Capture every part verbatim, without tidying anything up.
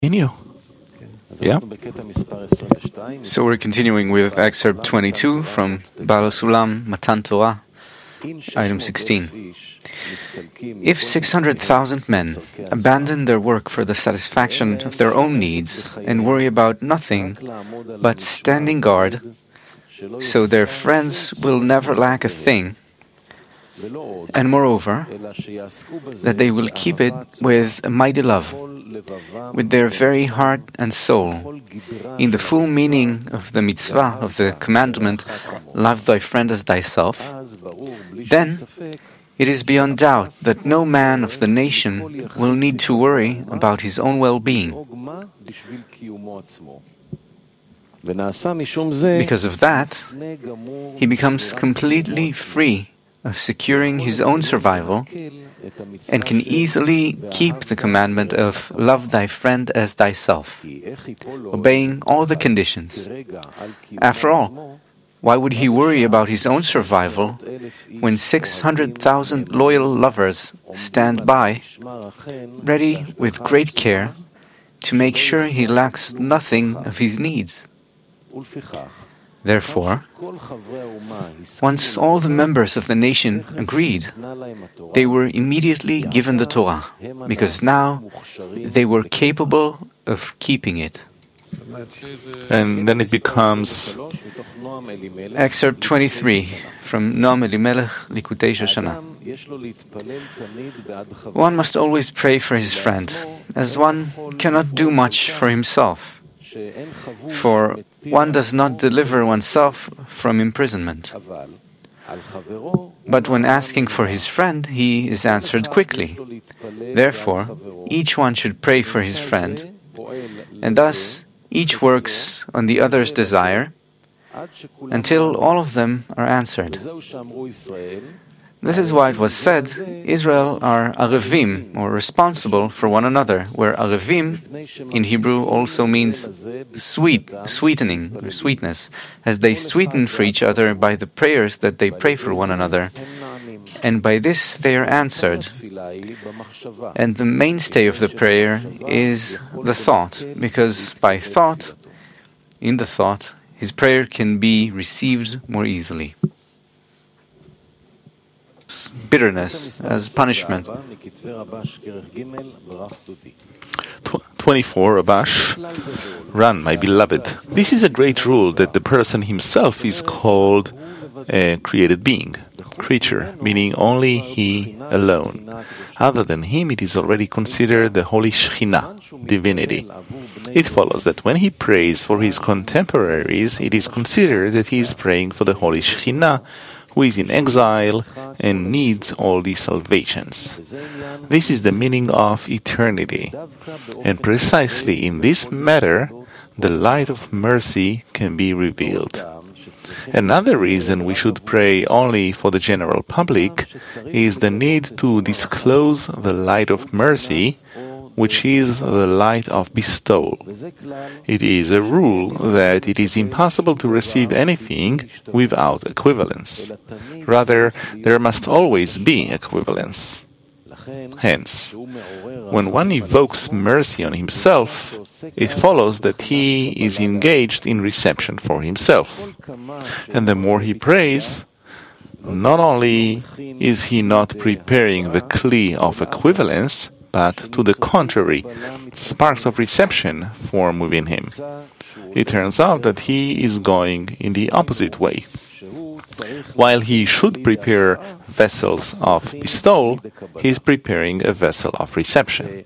Continue. Yeah. So we're continuing with excerpt twenty-two from Baal Sulam Matan Torah, item sixteen. If six hundred thousand men abandon their work for the satisfaction of their own needs and worry about nothing but standing guard, so their friends will never lack a thing, and moreover, that they will keep it with a mighty love, with their very heart and soul, in the full meaning of the mitzvah, of the commandment, love thy friend as thyself, then it is beyond doubt that no man of the nation will need to worry about his own well-being. Because of that, he becomes completely free of securing his own survival and can easily keep the commandment of love thy friend as thyself, obeying all the conditions. After all, why would he worry about his own survival when six hundred thousand loyal lovers stand by, ready with great care to make sure he lacks nothing of his needs? Therefore, once all the members of the nation agreed, they were immediately given the Torah, because now they were capable of keeping it. And then it becomes Excerpt twenty-three from Noam Elimelech, Likutei Shoshana. One must always pray for his friend, as one cannot do much for himself. For one does not deliver oneself from imprisonment. But when asking for his friend, he is answered quickly. Therefore, each one should pray for his friend, and thus each works on the other's desire until all of them are answered. This is why it was said, Israel are arevim, or responsible for one another, where arevim in Hebrew also means sweet, sweetening, or sweetness, as they sweeten for each other by the prayers that they pray for one another, and by this they are answered. And the mainstay of the prayer is the thought, because by thought, in the thought, his prayer can be received more easily. Bitterness as punishment. twenty-four, Abash. Run, my beloved. This is a great rule that the person himself is called a created being, creature, meaning only he alone. Other than him, it is already considered the holy Shekhinah, divinity. It follows that when he prays for his contemporaries, it is considered that he is praying for the holy Shekhinah, who is in exile and needs all these salvations. This is the meaning of eternity. And precisely in this matter, the light of mercy can be revealed. Another reason we should pray only for the general public is the need to disclose the light of mercy, which is the light of bestowal. It is a rule that it is impossible to receive anything without equivalence. Rather, there must always be equivalence. Hence, when one evokes mercy on himself, it follows that he is engaged in reception for himself. And the more he prays, not only is he not preparing the kli of equivalence, but to the contrary, sparks of reception form within him. It turns out that he is going in the opposite way. While he should prepare vessels of bestowal, he is preparing a vessel of reception.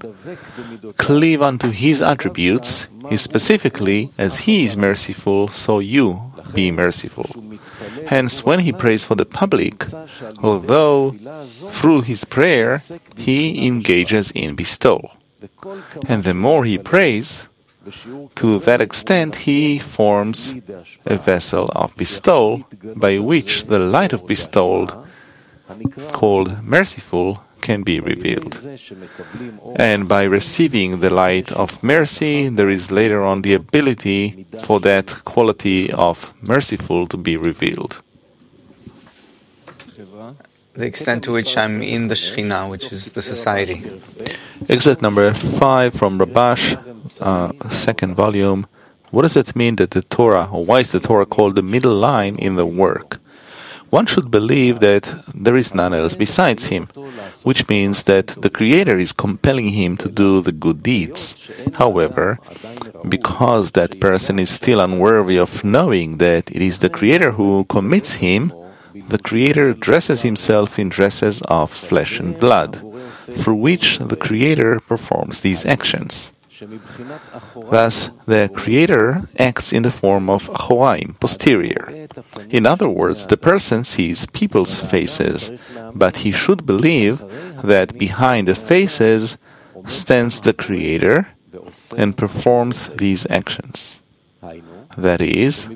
Cleave unto his attributes, is specifically, as he is merciful, so you be merciful. Hence, when he prays for the public, although through his prayer he engages in bestowal, and the more he prays, to that extent he forms a vessel of bestowal by which the light of bestowal, called merciful, can be revealed. And by receiving the light of mercy, there is later on the ability for that quality of merciful to be revealed. the extent to which I'm in the Shekhinah, which is the society. Excerpt number five from Rabash, uh, second volume. What does it mean that the Torah, or why is the Torah called the middle line in the work? One should believe that there is none else besides him, which means that the Creator is compelling him to do the good deeds. However, because that person is still unworthy of knowing that it is the Creator who commits him, the Creator dresses himself in dresses of flesh and blood, through which the Creator performs these actions. Thus, the Creator acts in the form of Achoraim, posterior. In other words, the person sees people's faces, but he should believe that behind the faces stands the Creator and performs these actions. That is,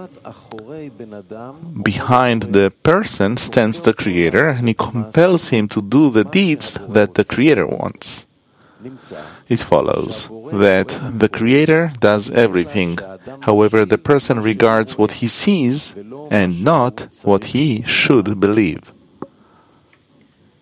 behind the person stands the Creator, and he compels him to do the deeds that the Creator wants. It follows that the Creator does everything. However, the person regards what he sees and not what he should believe.